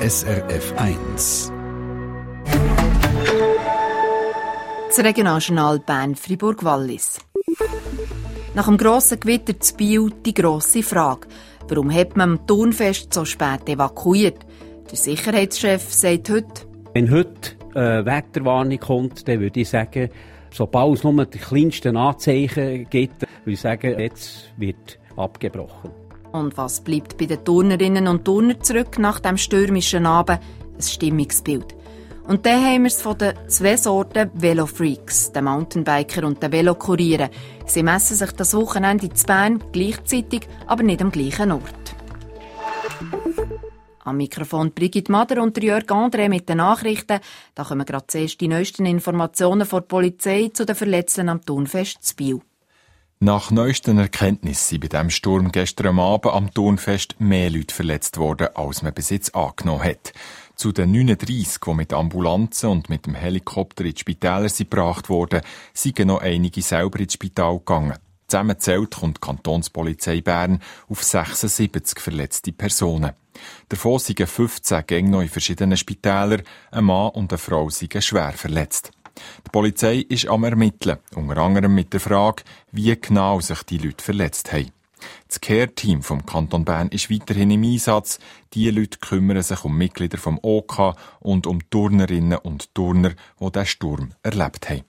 SRF 1. Das Regionaljournal Bern-Fribourg-Wallis. Nach dem grossen Gewitter zu Biel die grosse Frage: Warum hat man am Turnfest so spät evakuiert? Der Sicherheitschef sagt heute: Wenn heute eine Wetterwarnung kommt, dann würde ich sagen, sobald es nur die kleinsten Anzeichen gibt, würde ich sagen, jetzt wird abgebrochen. Und was bleibt bei den Turnerinnen und Turnern zurück nach dem stürmischen Abend? Ein Stimmungsbild. Und dann haben wir es von den zwei Sorten Velofreaks, den Mountainbiker und den Velokurieren. Sie messen sich das Wochenende in Bern gleichzeitig, aber nicht am gleichen Ort. Am Mikrofon Brigitte Mader und Jörg André mit den Nachrichten. Da kommen gerade zuerst die neuesten Informationen von der Polizei zu den Verletzten am Turnfest zu Biel. Nach neuesten Erkenntnissen sind bei diesem Sturm gestern Abend am Turnfest mehr Leute verletzt worden, als man bis jetzt angenommen hat. Zu den 39, die mit Ambulanzen und mit dem Helikopter in die Spitäler gebracht wurden, sind noch einige selber ins Spital gegangen. Zusammengezählt kommt die Kantonspolizei Bern auf 76 verletzte Personen. Davon sind 15 Gänge noch in verschiedenen Spitälern, ein Mann und eine Frau sind schwer verletzt. Die Polizei ist am Ermitteln, unter anderem mit der Frage, wie genau sich die Leute verletzt haben. Das Care-Team vom Kanton Bern ist weiterhin im Einsatz. Diese Leute kümmern sich um Mitglieder vom OK und um Turnerinnen und Turner, die diesen Sturm erlebt haben.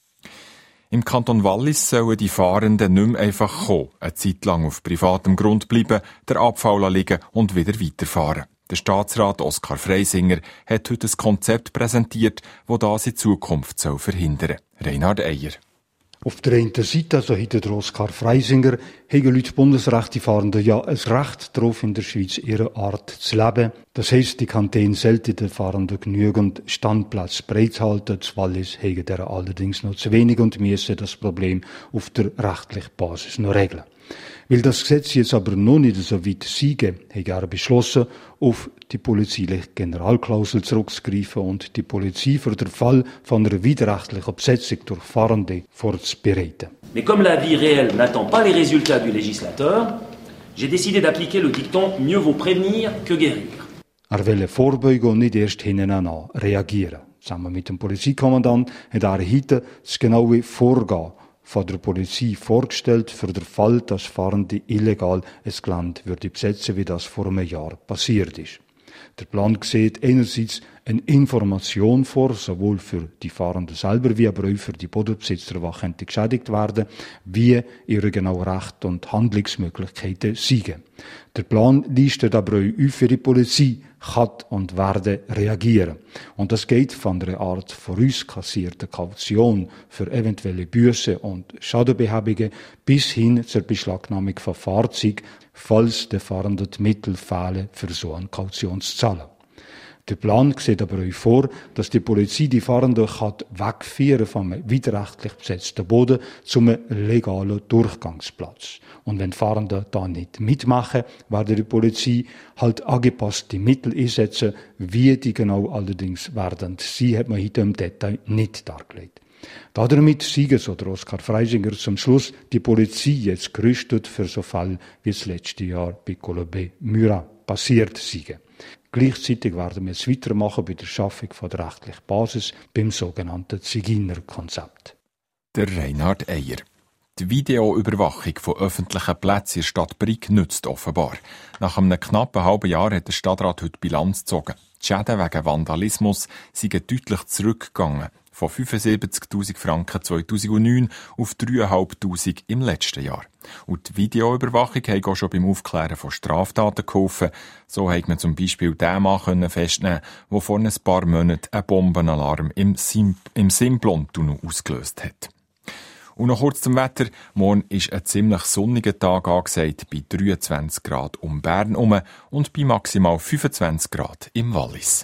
Im Kanton Wallis sollen die Fahrenden nicht mehr einfach kommen, eine Zeit lang auf privatem Grund bleiben, den Abfall liegen und wieder weiterfahren. Der Staatsrat Oskar Freisinger hat heute ein Konzept präsentiert, das das in Zukunft verhindern soll. Reinhard Eier. Auf der einen Seite, also hinter der Oskar Freisinger, haben Leute Bundesrecht, die Fahrenden ja ein Recht darauf, in der Schweiz ihre Art zu leben. Das heisst, die Kantone sollten den Fahrenden genügend Standplatz bereithalten. Das Wallis hegen der allerdings noch zu wenig und müssen das Problem auf der rechtlichen Basis noch regeln. Weil das Gesetz jetzt aber noch nicht so weit siege, hat er beschlossen, auf die polizeiliche Generalklausel zurückzugreifen und die Polizei für den Fall von einer widerrechtlichen Besetzung durch Fahrende vorzubereiten. Mais comme la vie réelle n'attend pas les résultats du législateur, j'ai décidé d'appliquer le dicton mieux vaut prévenir que guérir. Er will vorbeugen und nicht erst hinten reagieren. Zusammen mit dem Polizeikommandant hat er heute das genaue Vorgehen von der Polizei vorgestellt für den Fall, dass Fahrende illegal ein Gelände besetzen, wie das vor einem Jahr passiert ist. Der Plan sieht einerseits eine Information vor, sowohl für die Fahrenden selber wie aber auch für die Bodenbesitzer, die geschädigt werden, wie ihre genauen Rechte und Handlungsmöglichkeiten sind. Der Plan listet aber auch auf, für die Polizei kann und werde reagieren. Und das geht von einer Art vorauskassierter Kaution für eventuelle Bussen und Schadenbehebungen bis hin zur Beschlagnahmung von Fahrzeugen, falls der Fahrende die Mittel fehlen, für so eine Kaution zu zahlen. Der Plan sieht aber auch vor, dass die Polizei die Fahrenden wegführen vom widerrechtlich besetzten Boden zum legalen Durchgangsplatz. Und wenn Fahrende da nicht mitmachen, werde die Polizei halt angepasste Mittel einsetzen. Wie die genau allerdings werden, sie hat man heute im Detail nicht dargelegt. Damit siegen, so der Oskar Freisinger zum Schluss, die Polizei jetzt gerüstet für so Fall wie das letzte Jahr bei Colombe-Murat passiert siegen. Gleichzeitig werden wir jetzt weitermachen bei der Schaffung von der rechtlichen Basis beim sogenannten Zigeunerkonzept. Der Reinhard Eier. Die Videoüberwachung von öffentlichen Plätzen in der Stadt Brig nützt offenbar. Nach einem knappen halben Jahr hat der Stadtrat heute Bilanz gezogen. Die Schäden wegen Vandalismus sind deutlich zurückgegangen. Von 75'000 Franken 2009 auf 3'500 im letzten Jahr. Und die Videoüberwachung hat auch schon beim Aufklären von Straftaten geholfen. So hat man zum Beispiel den Mann festnehmen, der vor ein paar Monaten einen Bombenalarm im Simplon-Tunnel ausgelöst hat. Und noch kurz zum Wetter. Morgen ist ein ziemlich sonniger Tag angesagt, bei 23 Grad um Bern herum und bei maximal 25 Grad im Wallis.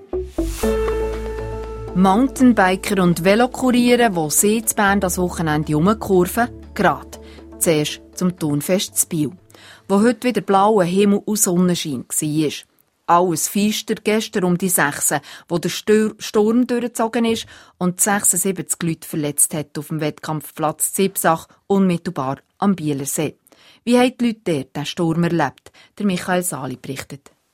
Mountainbiker und Velokurieren, die sie in Bern das Wochenende herumkurven, gerade. Zuerst zum Turnfest zu Biel, wo heute wieder blauer Himmel und Sonnenschein war. Alles feister gestern um die 6, wo der Sturm durchgezogen ist und 76 Leute verletzt hat auf dem Wettkampfplatz Zibsach, unmittelbar am Bielersee. Wie haben die Leute dort den Sturm erlebt? Der Michael Sali berichtet.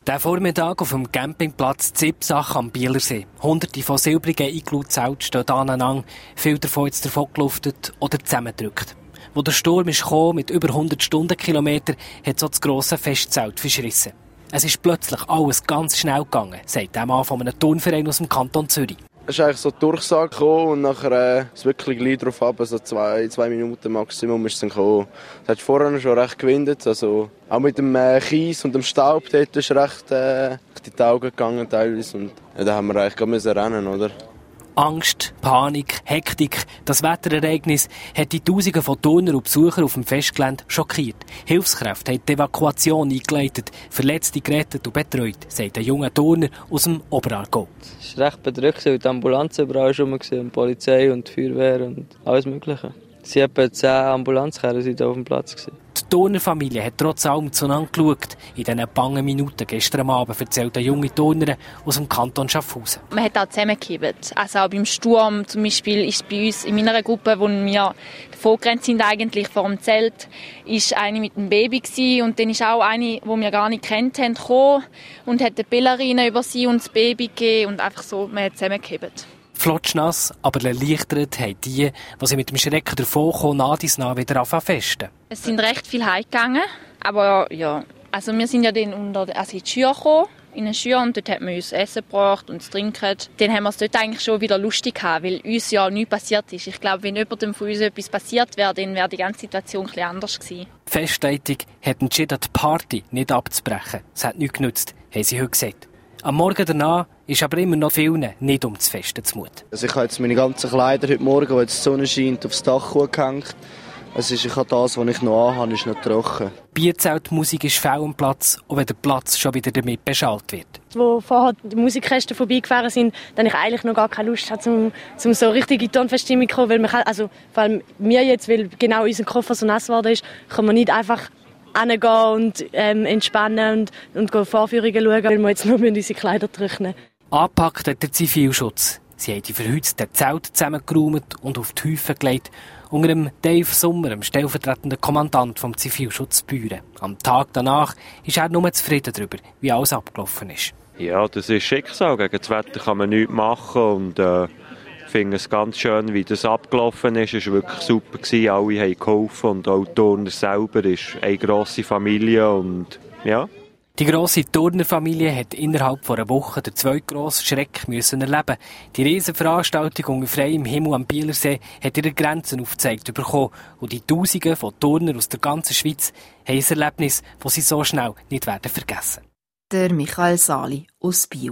Der Vormittag auf dem Campingplatz Zipsach am Bielersee. Hunderte von silbrigen Igloo-Zelten stehen aneinander, viele davon jetzt davon geluftet oder zusammengedrückt. Wo der Sturm ist gekommen, mit über 100 Stundenkilometern, hat so das grosse Festzelt verschrissen. Es ist plötzlich alles ganz schnell gegangen, sagt der Mann von einem Turnverein aus dem Kanton Zürich. Es ist eigentlich so die Durchsage gekommen und nachher ist es wirklich gleich drauf ab, also 2 Minuten Maximum ist es dann gekommen. Es hat vorher schon recht gewindet, also auch mit dem Kies und dem Staub dort ist recht die Augen gegangen teilweise und da haben wir eigentlich gerade rennen, oder? Angst, Panik, Hektik, das Wetterereignis hat die Tausende von Turnern und Besuchern auf dem Festgelände schockiert. Hilfskräfte haben die Evakuation eingeleitet, Verletzte gerettet und betreut, sagt ein junger Turner aus dem Oberaargau. Es war recht bedrückt, weil die Ambulanzen überall rum waren, die Polizei und die Feuerwehr und alles Mögliche. Es waren etwa 10 Ambulanzkerren auf dem Platz. Die Turnerfamilie hat trotz allem zueinander geschaut. In diesen bangen Minuten gestern Abend erzählt eine junge Turnerin aus dem Kanton Schaffhausen. Man hat auch zusammengehebt. Also auch beim Sturm zum Beispiel ist bei uns in meiner Gruppe, wo wir vorgerannt sind eigentlich vor dem Zelt, ist eine mit dem Baby gewesen. Und dann ist auch eine, die wir gar nicht kennt haben, gekommen und hat die Ballerina über sie und das Baby gegeben und einfach so, man hat zusammengehebt. Flotschnass, aber erleichtert haben die sie mit dem Schrecken davonkommen, nah wieder festen. Es sind recht viele heimgegangen, aber ja, also wir sind ja dann in die Schür gekommen, in eine Schür, und dort hat man uns Essen gebracht und zu trinken. Dann haben wir es dort eigentlich schon wieder lustig gehabt, weil uns ja nichts passiert ist. Ich glaube, wenn jemandem von uns etwas passiert wäre, dann wäre die ganze Situation ein bisschen anders gewesen. Die Festleitung hat entschieden, die Party nicht abzubrechen. Es hat nichts genützt, haben sie heute gesagt. Am Morgen danach ist aber immer noch vielen nicht ums Festen zumut. Also ich habe jetzt meine ganzen Kleider heute Morgen, wo jetzt die Sonne scheint, aufs Dach gehängt. Also ich habe das, was ich noch anhabe, ist noch trocken. Bierzeltmusik ist fehl am Platz, auch wenn der Platz schon wieder damit beschallt wird. Wo vorher die Musikkästen vorbeigefahren sind, dann ich eigentlich noch gar keine Lust hatte, zum so richtig in die Turnfeststimmung zu kommen. Weil man kann, also vor allem mir jetzt, weil genau unser Koffer so nass geworden ist, kann man nicht einfach hingehen und entspannen und Vorführungen schauen, weil wir jetzt nur unsere Kleider trocknen. Angepackt hat der Zivilschutz. Sie haben die verhützten Zelte zusammengeräumt und auf die Häufen gelegt. Unter dem Dave Sommer, dem stellvertretenden Kommandant vom Zivilschutzbüro. Am Tag danach ist er nur zufrieden darüber, wie alles abgelaufen ist. Ja, das ist Schicksal. Gegen das Wetter kann man nichts machen. Und ich finde es ganz schön, wie das abgelaufen ist. Es war wirklich super. Alle haben geholfen und auch die Turner selber ist eine grosse Familie. Und, ja. Die grosse Turnerfamilie hat innerhalb von einer Woche den zweitgrossen Schreck müssen erleben. Die Riesenveranstaltung unter freiem Himmel am Bielersee hat ihre Grenzen aufgezeigt bekommen. Und die Tausende von Turner aus der ganzen Schweiz haben ein Erlebnis, das sie so schnell nicht werden vergessen. Der Michael Sali aus Biel.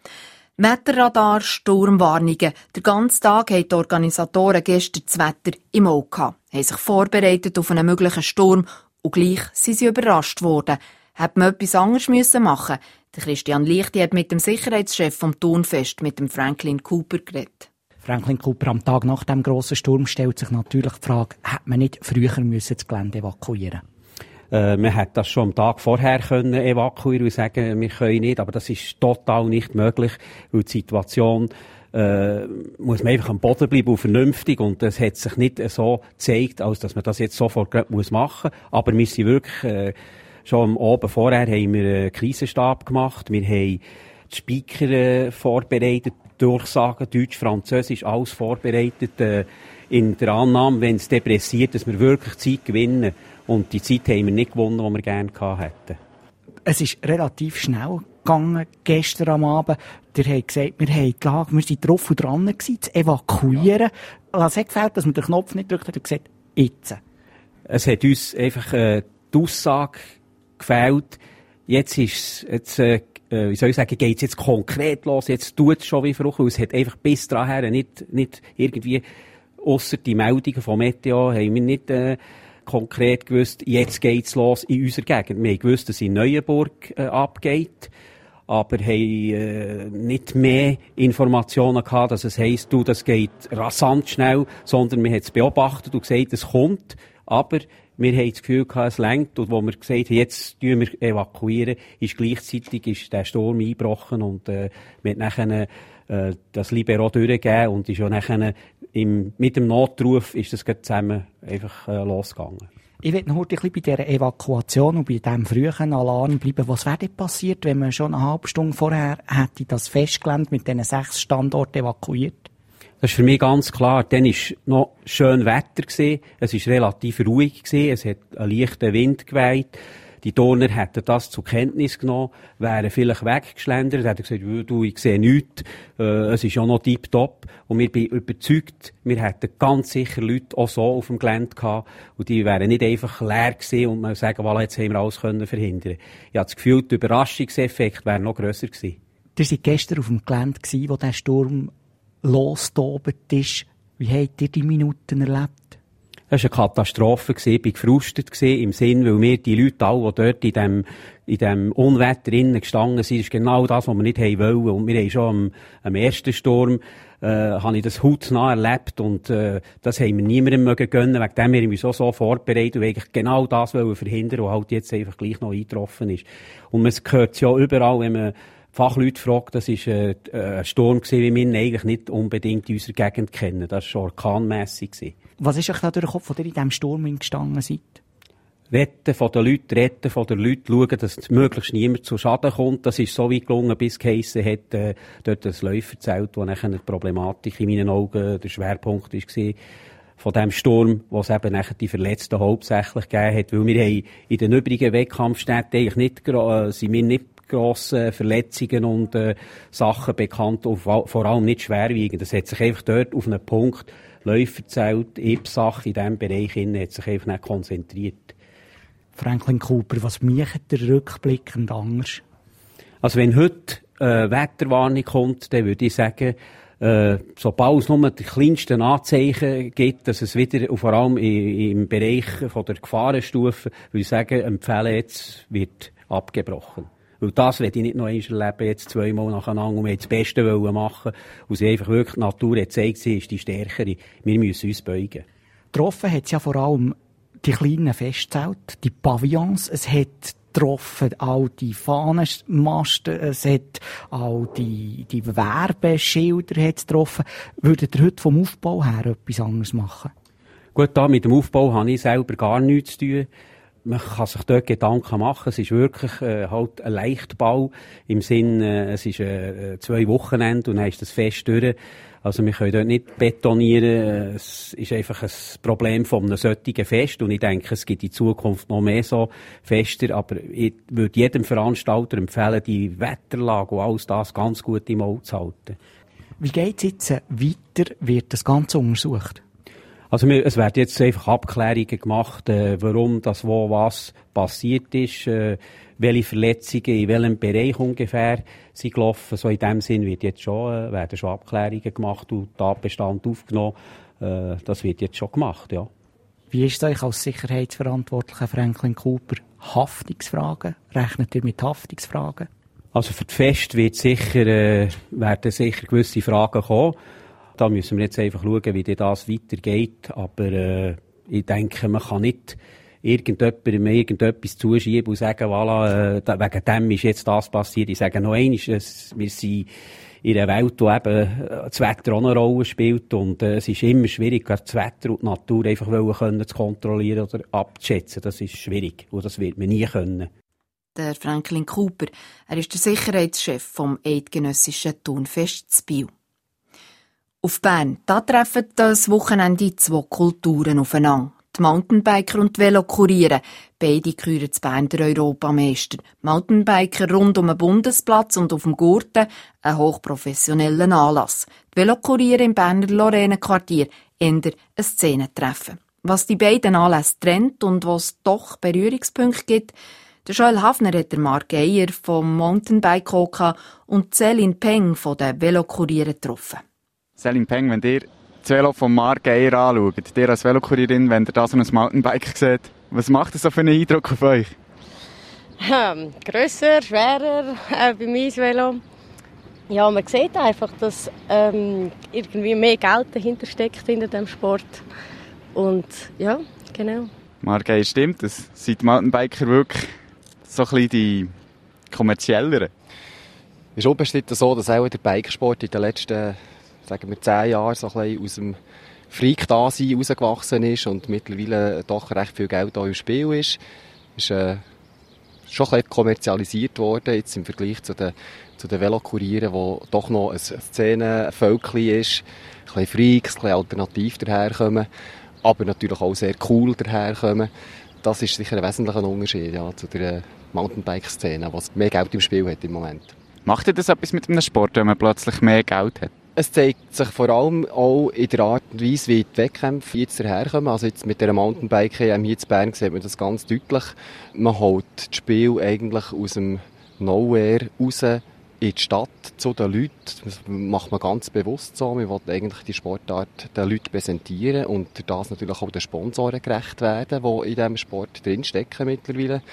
Wetterradar, Sturmwarnungen. Den ganzen Tag haben die Organisatoren gestern das Wetter im Auge gehabt, haben sich vorbereitet auf einen möglichen Sturm und gleich sind sie überrascht worden. Hat man etwas anderes machen müssen? Der Christian Lichti hat mit dem Sicherheitschef vom Turnfest, mit dem Franklin Cooper, geredet. Franklin Cooper, am Tag nach dem grossen Sturm stellt sich natürlich die Frage, hätte man nicht früher das Gelände evakuieren müssen? Man hätte das schon am Tag vorher können evakuieren und sagen, wir können nicht, aber das ist total nicht möglich, weil die Situation muss man einfach am Boden bleiben und vernünftig, und das hat sich nicht so gezeigt, als dass man das jetzt sofort machen muss. Aber wir sind wirklich schon am Abend vorher haben wir einen Krisenstab gemacht, wir haben die Speaker vorbereitet, Durchsagen, Deutsch, Französisch, alles vorbereitet, in der Annahme, wenn es depressiert, dass wir wirklich Zeit gewinnen. Und die Zeit haben wir nicht gewonnen, die wir gerne gehabt hätten. Es ist relativ schnell gegangen, gestern am Abend. Ihr habt gesagt, wir sind drauf und dran gewesen, zu evakuieren. Was hat gefällt, dass man den Knopf nicht drückt hat und gesagt, jetzt? Es hat uns einfach die Aussage gefällt. Jetzt ist wie soll ich sagen, geht's jetzt konkret los, jetzt tut es schon wie Frucht, weil es hat einfach bis dahin nicht irgendwie, ausser die Meldungen vom Meteo, haben wir nicht konkret gewusst, jetzt geht's los in unserer Gegend. Wir haben gewusst, dass es in Neuenburg abgeht, aber haben nicht mehr Informationen gehabt, dass es heisst, das geht rasant schnell, sondern wir haben es beobachtet und gesagt, es kommt, aber wir haben das Gefühl gehabt, es reicht. Und wo wir gesagt haben, jetzt evakuieren, ist gleichzeitig der Sturm eingebrochen und wir haben nachher das Libero durchgegeben und ist ja nachher mit dem Notruf ist das zusammen einfach losgegangen. Ich will noch heute ein bisschen bei dieser Evakuation und bei diesem frühen Alarm bleiben. Was wäre denn passiert, wenn man schon eine halbe Stunde vorher hätte das Festgelände mit diesen 6 Standorten evakuiert? Das ist für mich ganz klar. Dann war noch schön Wetter gewesen. Es war relativ ruhig gewesen. Es hat einen leichten Wind geweht. Die Turner hätten das zur Kenntnis genommen, wären vielleicht weggeschlendert, hätten gesagt, du, ich sehe nichts, es ist ja noch tipptopp. Und wir bin überzeugt, wir hätten ganz sicher Leute auch so auf dem Gelände gehabt, und die wären nicht einfach leer gewesen und man sagen, voilà, jetzt haben wir alles können verhindern. Ich habe das Gefühl, der Überraschungseffekt wäre noch grösser gewesen. Ihr seid gestern auf dem Gelände gewesen, wo der Sturm losgetobt ist. Wie habt ihr die Minuten erlebt? Das war eine Katastrophe, ich war gefrustet im Sinn, weil wir die Leute alle, die dort in dem Unwetter innen gestanden sind, ist genau das, was wir nicht wollen. Und wir haben schon am ersten Sturm, habe ich das hautnah erlebt, und das haben wir niemandem gönnen. Wegen dem haben wir uns so vorbereitet und eigentlich genau das wollen verhindern, was halt jetzt einfach gleich noch eingetroffen ist. Und man hört es ja überall, wenn man Fachleute fragt, das war ein Sturm gewesen, wie wir ihn eigentlich nicht unbedingt in unserer Gegend kennen. Das war orkanmässig gewesen. Was ist euch da durch den Kopf, als ihr in diesem Sturm gestanden seid? Retten von den Leuten, schauen, dass möglichst niemand zu Schaden kommt. Das ist so weit gelungen, bis es geheissen hat, dort ein Läuferzelt, wo nachher eine Problematik in meinen Augen der Schwerpunkt war von dem Sturm, wo es eben nachher die Verletzten hauptsächlich gegeben hat. Weil wir haben in den übrigen Wettkampfstätten eigentlich nicht grosse Verletzungen und Sachen bekannt, und vor allem nicht schwerwiegend. Das hat sich einfach dort auf einen Punkt Läuferzelt, Ipsach, in diesem Bereich hat sich einfach nicht konzentriert. Franklin Cooper, was macht der rückblickend anders? Also wenn heute Wetterwarnung kommt, dann würde ich sagen, sobald es nur die kleinsten Anzeichen gibt, dass es wieder, und vor allem im Bereich von der Gefahrenstufe, würde ich sagen, empfehlen, jetzt wird abgebrochen. Weil das will ich nicht noch einmal erleben, jetzt 2-mal nacheinander, und wir das Beste machen, und sie einfach wirklich, die Natur hat gezeigt, sie ist die Stärkere. Wir müssen uns beugen. Getroffen hat es ja vor allem die kleinen Festzelte, die Pavillons, es hat getroffen all die Fahnenmasten, es hat all die Werbeschilder hat's getroffen. Würdet ihr heute vom Aufbau her etwas anderes machen? Gut, da mit dem Aufbau habe ich selber gar nichts zu tun. Man kann sich dort Gedanken machen. Es ist wirklich halt ein Leichtbau. Im Sinn, es ist 2 Wochenende und dann ist das Fest durch. Also wir können dort nicht betonieren. Es ist einfach ein Problem von einem solchen Fest. Und ich denke, es gibt in Zukunft noch mehr so Fester. Aber ich würde jedem Veranstalter empfehlen, die Wetterlage und alles das ganz gut im Auge zu halten. Wie geht es jetzt weiter? Wird das Ganze untersucht? Also es werden jetzt einfach Abklärungen gemacht, warum das wo was passiert ist, welche Verletzungen in welchem Bereich ungefähr sind gelaufen. So in dem Sinn werden schon Abklärungen gemacht und Tatbestand aufgenommen. Das wird jetzt schon gemacht, ja. Wie ist es euch als Sicherheitsverantwortlicher Franklin Cooper? Haftungsfragen? Rechnet ihr mit Haftungsfragen? Also für die Fest werden sicher gewisse Fragen kommen. Da müssen wir jetzt einfach schauen, wie das weitergeht. Aber ich denke, man kann nicht irgendjemandem irgendetwas zuschieben und sagen, voilà, wegen dem ist jetzt das passiert. Ich sage noch einmal, wir sind in einer Welt, wo eben das Wetter auch eine Rolle spielt. Und es ist immer schwierig, das Wetter und die Natur einfach zu kontrollieren oder abzuschätzen. Das ist schwierig und das wird man nie können. Der Franklin Cooper, er ist der Sicherheitschef vom Eidgenössischen Turnfest in Biel. Auf Bern, da treffen das Wochenende 2 Kulturen aufeinander. Die Mountainbiker und die Velokurier. Beide küren zu Bern der Europameister. Mountainbiker rund um den Bundesplatz und auf dem Gurten, ein hochprofessioneller Anlass. Die Velokurier im Berner Lorrainequartier, eher ein Szenentreffen. Was die beiden Anlässe trennt und was doch Berührungspunkte gibt, der Joel Hafner hat der Marc Geier vom Mountainbike OK und Céline Peng von den Velokurier getroffen. Céline Peng, wenn ihr das Velo von Marc Geier anschaut, ihr als Velokurierin, wenn ihr das an einem Mountainbike seht, was macht das so für einen Eindruck auf euch? Grösser, schwerer, bei meinem Velo. Ja, man sieht einfach, dass irgendwie mehr Geld dahinter steckt hinter dem Sport. Und ja, genau. Marc Geier, stimmt, das sind die Mountainbiker wirklich so ein bisschen die kommerzielleren? Es ist unbestritten so, dass auch der Bikesport in den letzten, sagen wir, 10 Jahren so ein bisschen aus dem Freak da sein rausgewachsen ist und mittlerweile doch recht viel Geld auch im Spiel ist schon ein bisschen kommerzialisiert worden, jetzt im Vergleich zu den Velokurieren, wo doch noch ein Szenenvölkchen ist, ein bisschen Freaks, ein bisschen alternativ daherkommen, aber natürlich auch sehr cool daherkommen. Das ist sicher ein wesentlicher Unterschied zu der Mountainbike-Szene, die mehr Geld im Spiel hat im Moment. Macht ihr das etwas mit einem Sport, wenn man plötzlich mehr Geld hat? Es zeigt sich vor allem auch in der Art und Weise, wie die Wettkämpfe jetzt daherkommen. Also jetzt mit der Mountainbike-EM hier in Bern sieht man das ganz deutlich. Man holt das Spiel eigentlich aus dem Nowhere raus in die Stadt zu den Leuten. Das macht man ganz bewusst so. Man will eigentlich die Sportart den Leuten präsentieren und das natürlich auch den Sponsoren gerecht werden, die in diesem Sport drinstecken mittlerweile.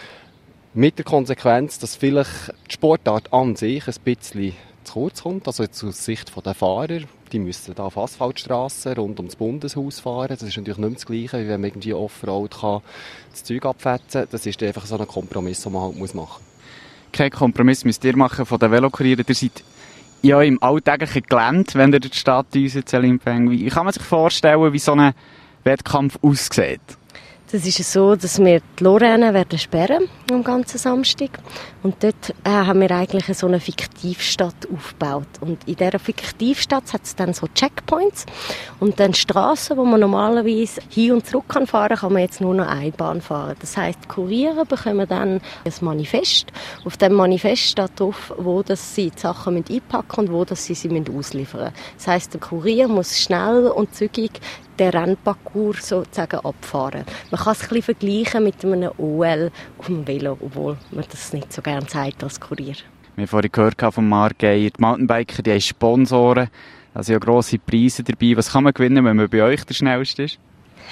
Mit der Konsequenz, dass vielleicht die Sportart an sich ein bisschen zu kurz kommt, also jetzt aus Sicht der Fahrer. Die müssen da auf Asphaltstrassen rund ums Bundeshaus fahren. Das ist natürlich nicht mehr das Gleiche, wie wenn man irgendwie Offroad das Zeug abfetzen kann. Das ist einfach so ein Kompromiss, den man halt machen muss. Kein Kompromiss müsst ihr machen von den Velokurieren. Ihr seid ja im alltäglichen Gelände, wenn ihr durch die Stadt düset, wie kann man sich vorstellen, wie so ein Wettkampf aussieht? Das ist so, dass wir die Lorraine werden sperren am ganzen Samstag. Und dort haben wir eigentlich so eine Fiktivstadt aufgebaut. Und in dieser Fiktivstadt hat es dann so Checkpoints. Und dann Strassen, wo man normalerweise hin und zurück fahren kann man jetzt nur noch Einbahn fahren. Das heisst, die Kuriere bekommen dann ein Manifest. Auf dem Manifest steht drauf, wo das sie die Sachen einpacken und wo das sie ausliefern müssen. Das heisst, der Kurier muss schnell und zügig den Rennparcours sozusagen abfahren. Man kann es ein bisschen vergleichen mit einem OL auf dem Velo, obwohl man das nicht so gerne sagt als Kurier. Wir haben vorhin gehört von Marc Geier, die Mountainbiker, die haben Sponsoren, da sind ja grosse Preise dabei. Was kann man gewinnen, wenn man bei euch der Schnellste ist?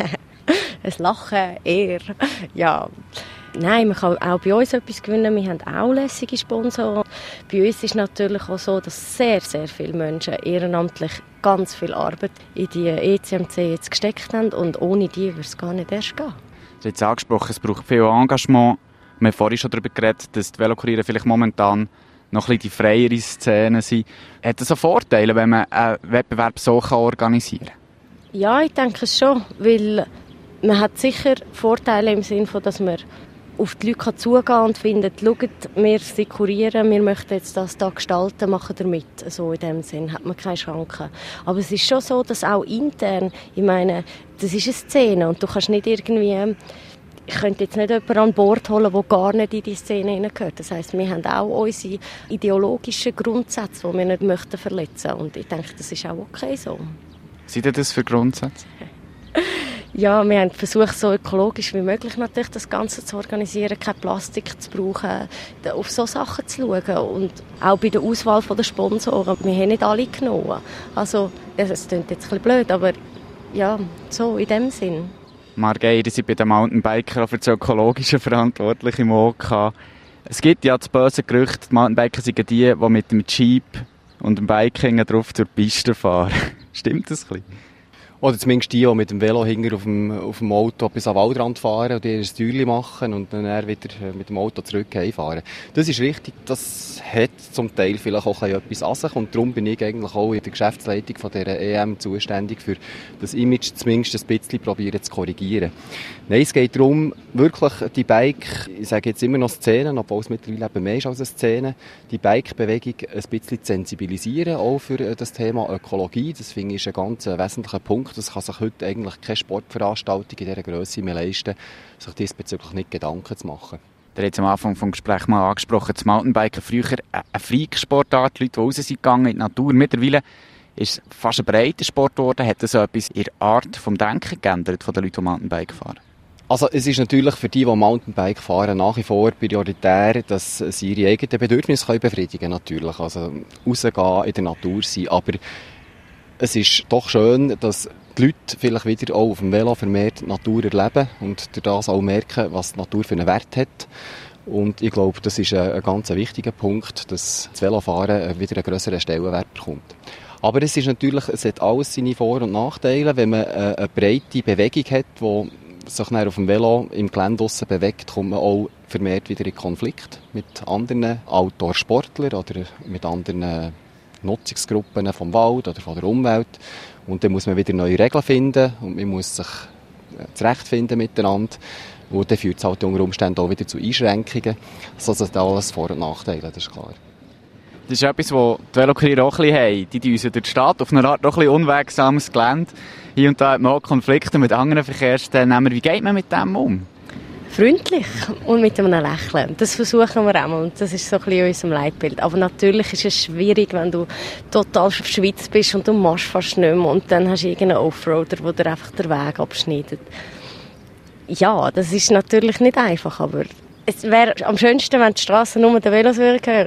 Ein Lachen, eher. Ja. Nein, man kann auch bei uns etwas gewinnen. Wir haben auch lässige Sponsoren. Bei uns ist natürlich auch so, dass sehr, sehr viele Menschen ehrenamtlich ganz viel Arbeit in die ECMC jetzt gesteckt haben und ohne die würde es gar nicht erst gehen. Du hast jetzt angesprochen, es braucht viel Engagement. Wir haben vorhin schon darüber geredet, dass die Velokuriere vielleicht momentan noch ein bisschen die freiere Szene sind. Hat das auch Vorteile, wenn man einen Wettbewerb so organisieren kann? Ja, ich denke es schon, weil man hat sicher Vorteile im Sinne von, dass man auf die Leute zugehen kann und findet, schaut, wir sind Kurieren, wir möchten jetzt das da gestalten, machen damit. So in dem Sinn hat man keine Schranken. Aber es ist schon so, dass auch intern, ich meine, das ist eine Szene und du kannst nicht irgendwie, ich könnte jetzt nicht jemanden an Bord holen, der gar nicht in die Szene hineingehört. Das heisst, wir haben auch unsere ideologischen Grundsätze, die wir nicht möchten verletzen. Und ich denke, das ist auch okay so. Was sind das für Grundsätze? Ja, wir haben versucht, so ökologisch wie möglich natürlich das Ganze zu organisieren, kein Plastik zu brauchen, auf so Sachen zu schauen und auch bei der Auswahl der Sponsoren. Wir haben nicht alle genommen. Also, es klingt jetzt ein bisschen blöd, aber ja, so in dem Sinn. Marc Geier, Sie sind bei den Mountainbikern für das Ökologische verantwortlich im OK. Es gibt ja das böse Gerücht, die Mountainbiker sind die mit dem Jeep und dem Bike drauf zur Piste fahren. Stimmt das ein bisschen? Oder zumindest die mit dem Velo hinter auf dem Auto bis an den Waldrand fahren und ein Türchen machen und dann wieder mit dem Auto zurück heimfahren. Das ist richtig, das hat zum Teil vielleicht auch etwas an sich und darum bin ich eigentlich auch in der Geschäftsleitung von dieser EM zuständig, für das Image zumindest ein bisschen probieren zu korrigieren. Nein, es geht darum, wirklich die Bike, ich sage jetzt immer noch Szenen, obwohl es mittlerweile eben mehr ist als eine Szene, die Bike-Bewegung ein bisschen zu sensibilisieren, auch für das Thema Ökologie. Das finde ich ein ganz wesentlicher Punkt. Das kann sich heute eigentlich keine Sportveranstaltung in dieser Grösse mehr leisten, sich diesbezüglich nicht Gedanken zu machen. Der hat am Anfang des Gesprächs mal angesprochen, das Mountainbiken früher eine Freak-Sportart, Leute, die raus sind gegangen in die Natur. Mittlerweile ist es fast ein breiter Sport geworden. Hat das so etwas in der Art des Denken geändert von den Leuten, die Mountainbike fahren? Also es ist natürlich für die Mountainbike fahren, nach wie vor prioritär, dass sie ihre eigenen Bedürfnisse befriedigen können, natürlich. Also rausgehen, in der Natur sein. Aber es ist doch schön, dass die Leute vielleicht wieder auch auf dem Velo vermehrt die Natur erleben und durch das auch merken, was die Natur für einen Wert hat. Und ich glaube, das ist ein ganz wichtiger Punkt, dass das Velofahren wieder einen grösseren Stellenwert bekommt. Aber es hat alles seine Vor- und Nachteile. Wenn man eine breite Bewegung hat, die sich dann auf dem Velo im Gelände draussen bewegt, kommt man auch vermehrt wieder in Konflikt mit anderen Outdoor-Sportlern oder mit anderen Nutzungsgruppen vom Wald oder von der Umwelt. Und dann muss man wieder neue Regeln finden und man muss sich zurechtfinden miteinander. Und dann führt es halt unter Umständen auch wieder zu Einschränkungen. Also das hat alles Vor- und Nachteile, das ist klar. Das ist etwas, was die Velokurier auch ein bisschen haben. Die düsen durch die Stadt auf eine Art auch ein bisschen unwegsames Gelände. Hier und da hat man auch Konflikte mit anderen Verkehrsteilnehmern. Wie geht man mit dem um? Freundlich und mit einem Lächeln. Das versuchen wir auch und das ist so ein bisschen unserem Leitbild. Aber natürlich ist es schwierig, wenn du total verschwitzt bist und du machst fast nicht mehr und dann hast du irgendeinen Offroader, der dir einfach den Weg abschneidet. Ja, das ist natürlich nicht einfach, aber es wäre am schönsten, wenn die Strassen nur den Velos gehören,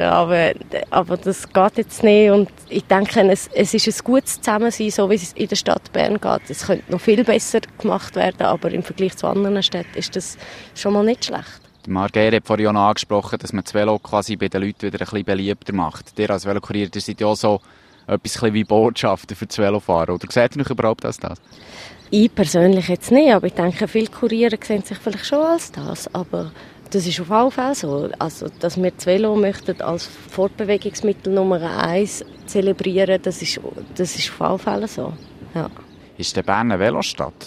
aber das geht jetzt nicht und ich denke, es ist ein gutes Zusammensein, so wie es in der Stadt Bern geht. Es könnte noch viel besser gemacht werden, aber im Vergleich zu anderen Städten ist das schon mal nicht schlecht. Marc Geyer hat vorhin auch angesprochen, dass man das Velo quasi bei den Leuten wieder ein bisschen beliebter macht. Ihr als Velokurier, ihr seid ja auch so etwas wie Botschafter für das Velofahren. Oder seht ihr euch überhaupt als das? Ich persönlich jetzt nicht, aber ich denke, viele Kurier sehen sich vielleicht schon als das, aber das ist auf jeden Fall so. Also, dass wir das Velo möchten als Fortbewegungsmittel Nummer 1 zelebrieren, das ist auf jeden Fall so. Ja. Ist der Bern eine Velostadt?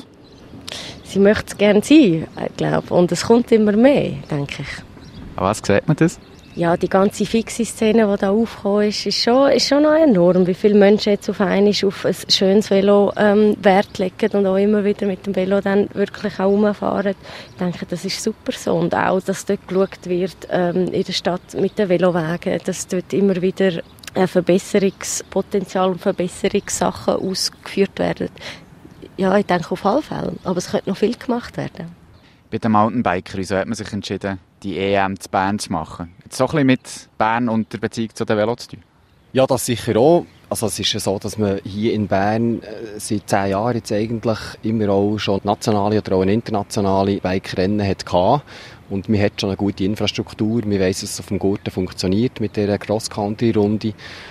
Sie möchte es gerne sein, glaube ich. Und es kommt immer mehr, denke ich. An was sieht man das? Ja, die ganze fixe Szene, die da aufgekommen ist schon noch enorm. Wie viele Menschen jetzt auf ein schönes Velo Wert legen und auch immer wieder mit dem Velo dann wirklich auch rumfahren. Ich denke, das ist super so. Und auch, dass dort geschaut wird in der Stadt mit den Velowegen, dass dort immer wieder Verbesserungspotenzial und Verbesserungssachen ausgeführt werden. Ja, ich denke auf alle Fälle. Aber es könnte noch viel gemacht werden. Bei den Mountainbikern, wieso hat man sich entschieden, die EM zu Bern zu machen? Jetzt so ein bisschen mit Bern und der Beziehung zu den Velo zu tun? Ja, das sicher auch. Also es ist ja so, dass man hier in Bern seit 10 Jahren jetzt eigentlich immer auch schon nationale oder auch internationale Bike-Rennen hatte. Und man hat schon eine gute Infrastruktur. Man weiss, dass es auf dem Gurten funktioniert mit dieser Cross-Country-Runde.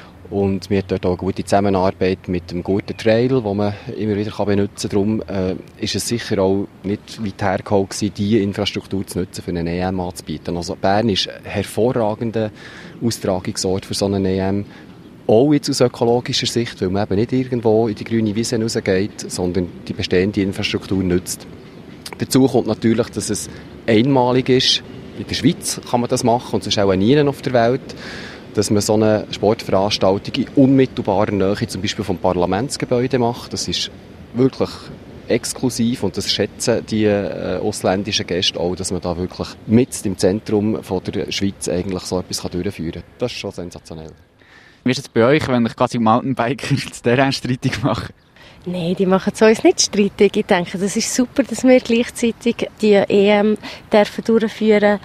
Und wir haben dort auch eine gute Zusammenarbeit mit dem Gurten Trail, den man immer wieder benutzen kann. Darum ist es sicher auch nicht weit hergeholt gewesen, diese Infrastruktur zu nutzen, für eine EM anzubieten. Also Bern ist ein hervorragender Austragungsort für so eine EM. Auch jetzt aus ökologischer Sicht, weil man eben nicht irgendwo in die grüne Wiese rausgeht, sondern die bestehende Infrastruktur nutzt. Dazu kommt natürlich, dass es einmalig ist. In der Schweiz kann man das machen und sonst auch nie auf der Welt, dass man so eine Sportveranstaltung in unmittelbarer Nähe zum Beispiel vom Parlamentsgebäude macht. Das ist wirklich exklusiv und das schätzen die ausländischen Gäste auch, dass man da wirklich mitten im Zentrum von der Schweiz eigentlich so etwas durchführen kann. Das ist schon sensationell. Wie ist es bei euch, wenn ich quasi Mountainbiker das Terrain streitig mache? Nein, die machen es uns nicht streitig. Ich denke, das ist super, dass wir gleichzeitig die EM durchführen dürfen.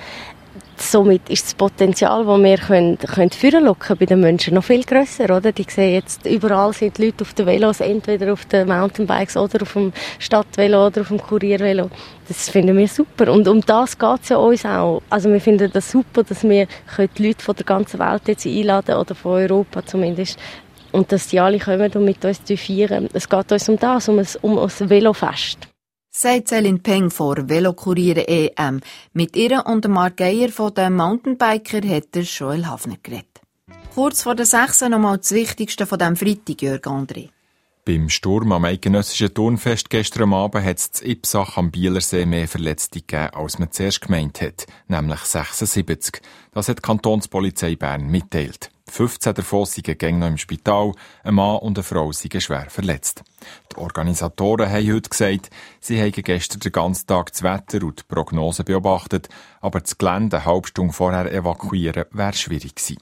Somit ist das Potenzial, das wir führen locken bei den Menschen noch viel grösser, oder? Die sehen jetzt, überall sind die Leute auf den Velos, entweder auf den Mountainbikes oder auf dem Stadtvelo oder auf dem Kuriervelo. Das finden wir super. Und um das geht es ja uns auch. Also wir finden das super, dass wir die Leute von der ganzen Welt jetzt einladen, oder von Europa zumindest, und dass die alle kommen und mit uns feiern. Es geht uns um das, um ein Velofest. Sagt Celine Peng vor Velokurier EM. Mit ihr und dem Marc Geyer von den Mountainbiker hat der Joel Hafner geredet. Kurz vor der 6 nochmal das Wichtigste von diesem Freitag, Jörg André. Beim Sturm am eidgenössischen Turnfest gestern Abend hat es in Ipsach am Bielersee mehr Verletzte gegeben, als man zuerst gemeint hat, nämlich 76. Das hat die Kantonspolizei Bern mitteilt. 15 davon seien noch im Spital, ein Mann und eine Frau seien schwer verletzt. Die Organisatoren haben heute gesagt, sie hätten gestern den ganzen Tag das Wetter und die Prognose beobachtet, aber das Gelände eine halbe Stunde vorher evakuieren wäre schwierig gewesen.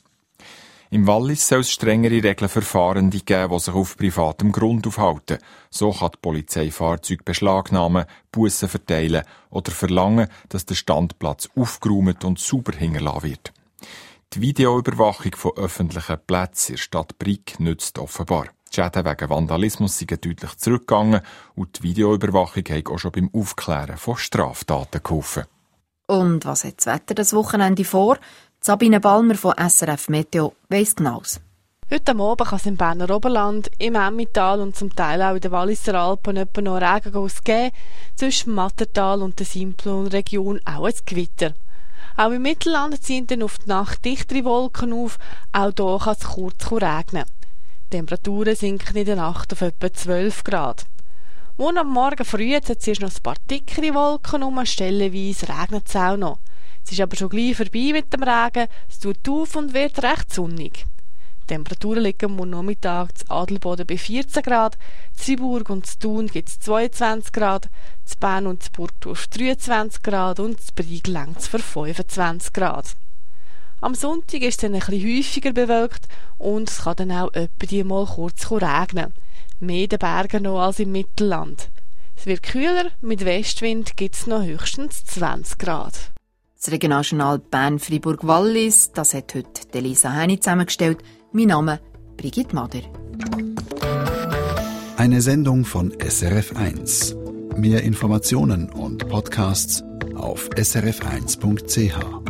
Im Wallis soll es strengere Regeln für Fahrende geben, die sich auf privatem Grund aufhalten. So kann die Polizei Fahrzeuge beschlagnahmen, Bussen verteilen oder verlangen, dass der Standplatz aufgeräumt und sauber hinterlassen wird. Die Videoüberwachung von öffentlichen Plätzen in der Stadt Brig nützt offenbar. Die Schäden wegen Vandalismus sind deutlich zurückgegangen und die Videoüberwachung hat auch schon beim Aufklären von Straftaten geholfen. Und was hat das Wetter das Wochenende vor? Sabine Balmer von SRF Meteo weiss genaues. Heute Abend kann es im Berner Oberland, im Emmental und zum Teil auch in den Walliser Alpen etwa noch Regenguss geben, zwischen dem Mattertal und der Simplon-Region auch ein Gewitter. Auch im Mittelland ziehen dann auf die Nacht dichtere Wolken auf, auch hier kann es kurz regnen. Die Temperaturen sinken in der Nacht auf etwa 12 Grad. Morgen am Morgen früh hat es erst noch ein paar dickere Wolken um, stellenweise regnet es auch noch. Es ist aber schon gleich vorbei mit dem Regen, es tut auf und wird recht sonnig. Die Temperaturen liegen am Nachmittag zu Adelboden bei 14 Grad, in Freiburg und in Thun gibt es 22 Grad, in Bern und in Burgdorf 23 Grad und in Brieg langt es für 25 Grad. Am Sonntag ist es dann ein bisschen häufiger bewölkt und es kann dann auch etwa mal kurz regnen. Mehr in den Bergen noch als im Mittelland. Es wird kühler, mit Westwind gibt es noch höchstens 20 Grad. Das Regionaljournal Bern-Fribourg-Wallis, das hat heute Elisa Heini zusammengestellt. Mein Name Brigitte Mader. Eine Sendung von SRF1. Mehr Informationen und Podcasts auf srf1.ch.